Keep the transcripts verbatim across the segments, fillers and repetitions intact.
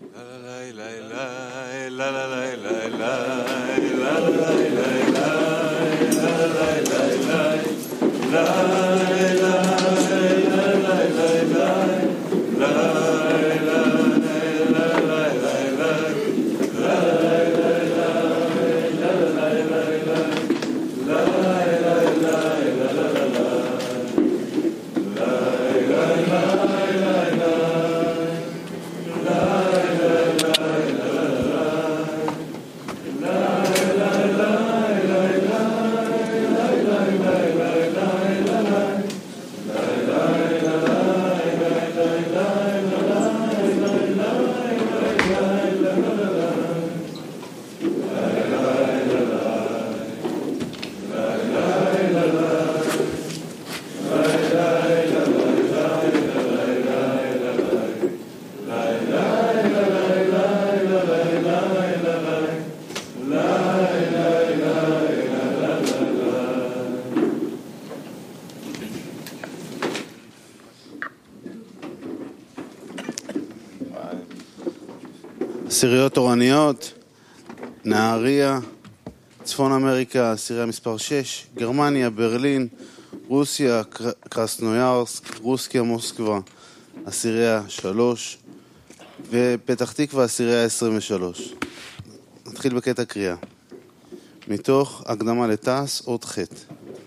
עשיריות תורניות, נהריה, צפון אמריקה, עשירייה מספר שש, גרמניה, ברלין, רוסיה, קרסנויארסק, רוסקיה, מוסקבה, עשירייה שלוש, ופתח תקווה, עשירייה עשרים ושלוש. נתחיל בקטע קריאה. מתוך הקדמה לתעש, עוד חטא.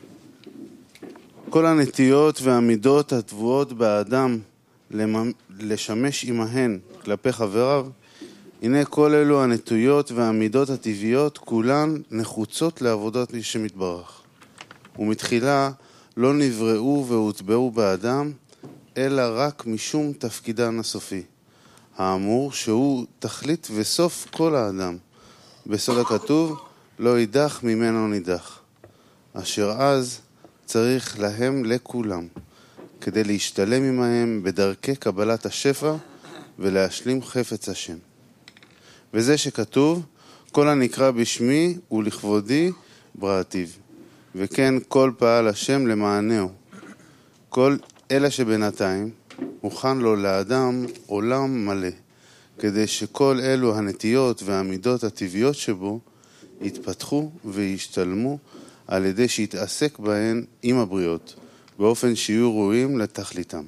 כל הנטיות והמידות הטבועות באדם לשמש עמהן כלפי חבריו, הנה כל אלו הנטויות והמידות הטבעיות, כולן נחוצות לעבודת מי שמתברך. ומתחילה לא נבראו והוטבעו באדם, אלא רק משום תפקידן הסופי. האמור שהוא תכלית וסוף כל האדם. בסוד הכתוב, לא יידח ממנו נידח. אשר אז צריך להם לכולם, כדי להשתלם עמהם בדרכי קבלת השפע ולהשלים חפץ השם. וזה שכתוב, כל הנקרא בשמי ולכבודי בראתיו. וכן כל פעל השם למענהו. כל אלה שבינתיים מוכן לו לאדם עולם מלא, כדי שכל אלו הנטיות והמידות הטבעיות שבו יתפתחו וישתלמו על ידי שיתעסק בהן עם הבריות, באופן שיהיו ראויים לתכליתם.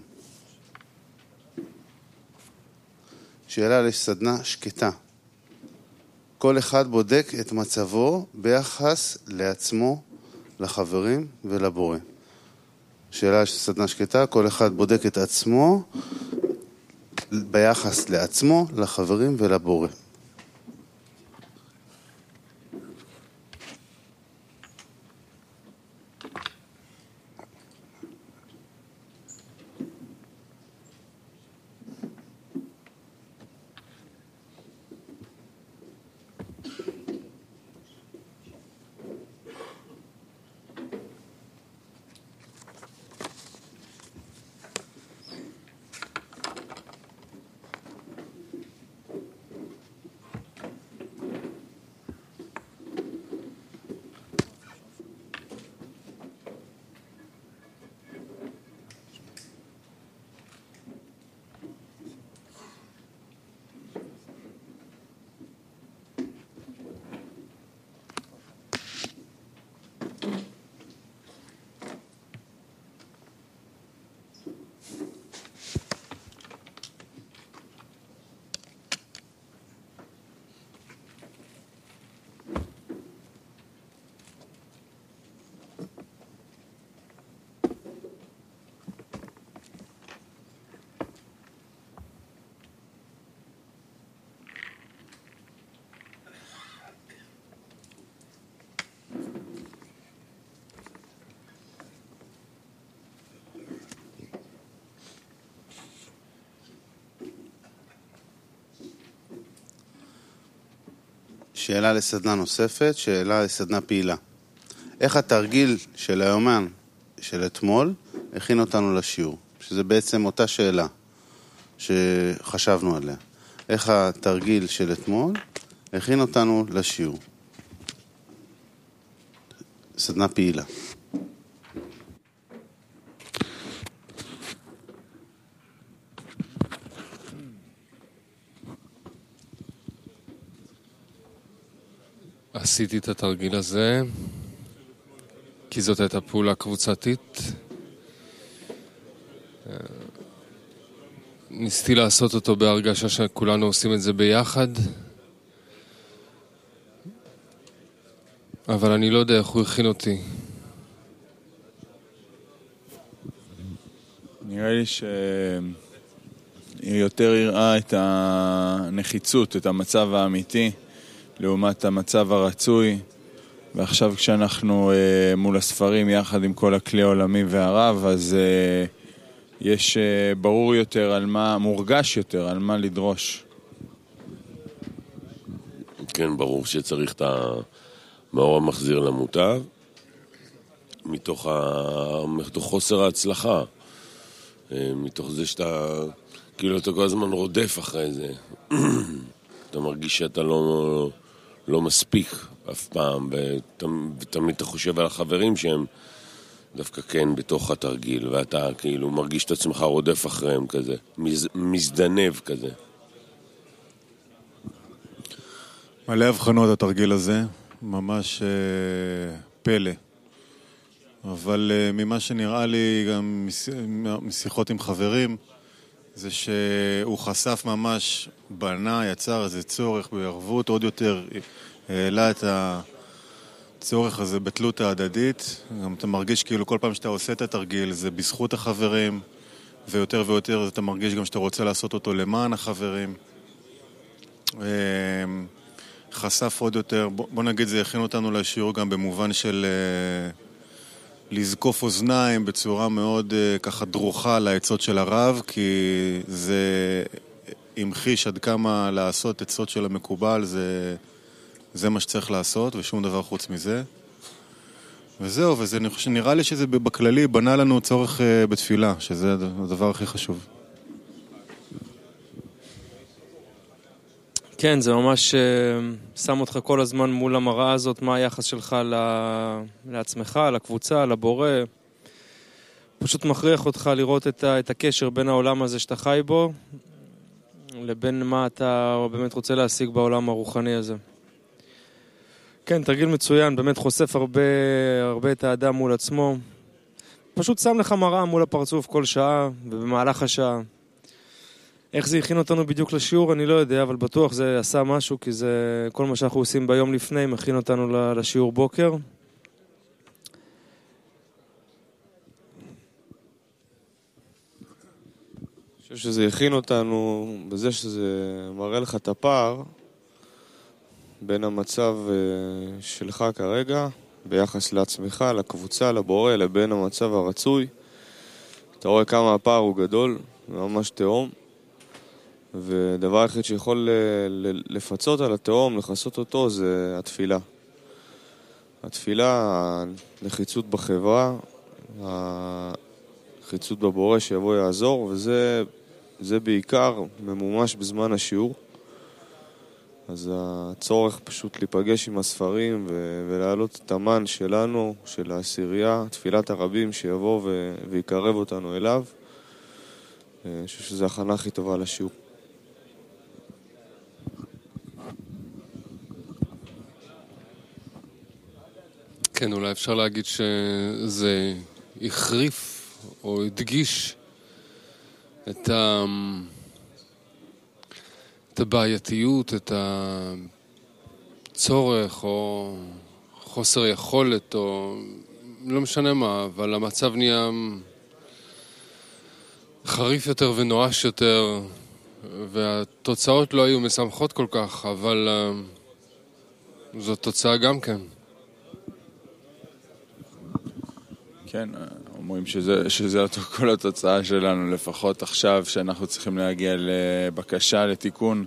שאלה לסדנה שקטה. כל אחד בודק את מצבו ביחס לעצמו, לחברים ולבורא. שאלה של סדנה שקטה, כל אחד בודק את עצמו ביחס לעצמו, לחברים ולבורא. שאלה לסדנה נוספת, שאלה לסדנה פעילה. איך התרגיל של היומן של אתמול הכין אותנו לשיעור? שזה בעצם אותה שאלה שחשבנו עליה. איך התרגיל של אתמול הכין אותנו לשיעור? סדנה פעילה. עשיתי את התרגיל הזה, כי זאת הייתה פעולה קבוצתית. ניסיתי לעשות אותו בהרגשה שכולנו עושים את זה ביחד, אבל אני לא יודע איך הוא הכין אותי. נראה לי שהיא יותר הראה את הנחיצות, את המצב האמיתי, לעומת המצב הרצוי. ועכשיו כשאנחנו אה, מול הספרים יחד עם כל הכלי העולמי והרב, אז אה, יש אה, ברור יותר על מה, מורגש יותר על מה לדרוש. כן, ברור שצריך את המאור המחזיר למוטב, מתוך, ה... מתוך חוסר ההצלחה, מתוך זה שאתה, כאילו אתה כל הזמן רודף אחרי זה. אתה מרגיש שאתה לא, לא מספיק אף פעם, ות... ותמיד אתה חושב על החברים שהם דווקא כן בתוך התרגיל, ואתה כאילו מרגיש את עצמך רודף אחריהם כזה, מז... מזדנב כזה. מלא הבחנות התרגיל הזה, ממש אה, פלא. אבל אה, ממה שנראה לי גם מש... משיחות עם חברים, זה שהוא חשף ממש, בנה, יצר איזה צורך בערבות, עוד יותר העלה את הצורך הזה בתלות ההדדית. גם אתה מרגיש כאילו כל פעם שאתה עושה את התרגיל זה בזכות החברים, ויותר ויותר אתה מרגיש גם שאתה רוצה לעשות אותו למען החברים. אה, חשף עוד יותר, בוא, בוא נגיד זה הכין אותנו לשיעור גם במובן של uh, לזקוף אוזניים בצורה מאוד uh, ככה דרוכה לעצות של הרב, כי זה המחיש עד כמה לעשות עצות של המקובל, זה, זה מה שצריך לעשות ושום דבר חוץ מזה. וזהו, וזה נראה לי שזה בכללי בנה לנו צורך uh, בתפילה, שזה הדבר הכי חשוב. כן, זה ממש שם אותך כל הזמן מול המראה הזאת, מה היחס שלך לעצמך, לקבוצה, לבורא. פשוט מכריח אותך לראות את, ה, את הקשר בין העולם הזה שאתה חי בו, לבין מה אתה באמת רוצה להשיג בעולם הרוחני הזה. כן, תרגיל מצוין, באמת חושף הרבה, הרבה את האדם מול עצמו. פשוט שם לך מראה מול הפרצוף כל שעה, ובמהלך השעה. איך זה הכין אותנו בדיוק לשיעור, אני לא יודע, אבל בטוח זה עשה משהו, כי זה כל מה שאנחנו עושים ביום לפני, מכין אותנו לשיעור בוקר. אני חושב שזה הכין אותנו בזה שזה מראה לך את הפער בין המצב שלך כרגע, ביחס לעצמך, לקבוצה, לבורא, לבין המצב הרצוי. אתה רואה כמה הפער הוא גדול, ממש תהום. ודבר אחד שיכול לפצות על התהום, לחסות אותו, זה התפילה. התפילה, הנחיצות בחברה, הנחיצות בבורא שיבוא יעזור, וזה זה בעיקר ממומש בזמן השיעור. אז הצורך פשוט להיפגש עם הספרים ולהעלות את המן שלנו, של העשירייה, תפילת הרבים שיבוא ויקרב אותנו אליו. אני חושב שזו הכנה הכי טובה לשיעור. כן, אולי אפשר להגיד שזה החריף או הדגיש את, ה... את הבעייתיות, את הצורך או חוסר יכולת או לא משנה מה, אבל המצב נהיה חריף יותר ונואש יותר, והתוצאות לא היו משמחות כל כך, אבל uh, זו תוצאה גם כן. כן, אומרים שזה, שזה כל התוצאה שלנו, לפחות עכשיו שאנחנו צריכים להגיע לבקשה, לתיקון.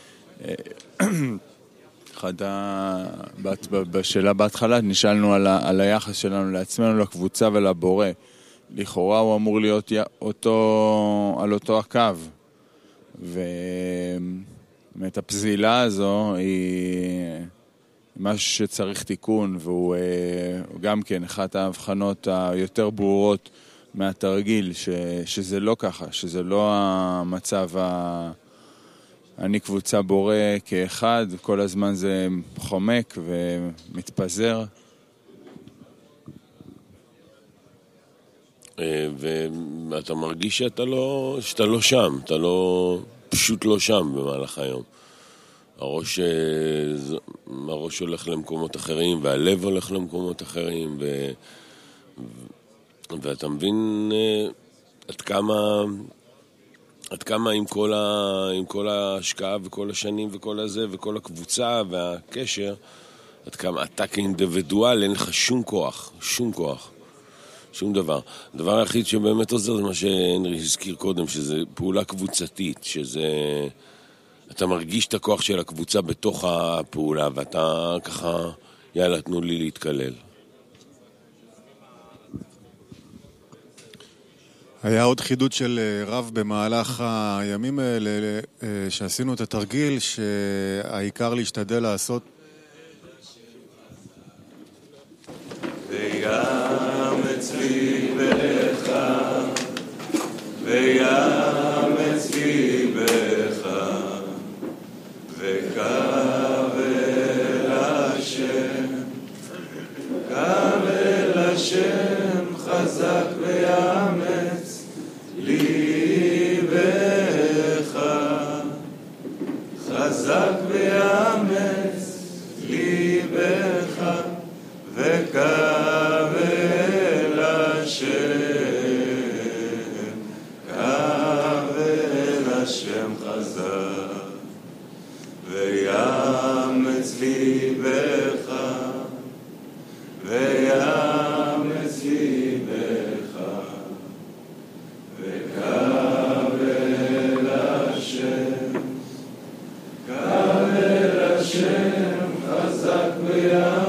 אחד בשאלה בהתחלה נשאלנו על, ה, על היחס שלנו לעצמנו, לקבוצה ולבורא. לכאורה הוא אמור להיות אותו, על אותו הקו. ואת הפזילה הזו היא משהו שצריך תיקון, והוא גם כן אחת ההבחנות היותר ברורות מהתרגיל, ש, שזה לא ככה, שזה לא המצב אני קבוצה בורא כאחד, כל הזמן זה חומק ומתפזר. ואתה מרגיש שאתה לא, שאתה לא שם, אתה לא, פשוט לא שם במהלך היום. הראש, הראש הולך למקומות אחרים, והלב הולך למקומות אחרים, ו, ואתה מבין עד כמה, עד כמה עם כל, ה, עם כל ההשקעה וכל השנים וכל הזה וכל הקבוצה והקשר, עד כמה אתה כאינדיבידואל אין לך שום כוח, שום כוח. שום דבר. הדבר היחיד שבאמת עוזר זה מה שהנרי הזכיר קודם, שזה פעולה קבוצתית, שזה... אתה מרגיש את הכוח של הקבוצה בתוך הפעולה, ואתה ככה, יאללה, תנו לי להתקלל. היה עוד חידוד של רב במהלך הימים האלה, שעשינו את התרגיל, שהעיקר להשתדל לעשות... ויאמץ ליבך, ויאמץ ליבך, וקרא אל השם, קרא אל השם חזק ויאמץ ליבך, חזק ויאמץ ליבך, וקרא אל השם, קרא אל השם חזק, ויאמץ ליבך, ויאמץ ליבך, וקרא אל השם, קרא אל השם חזק ויאמץ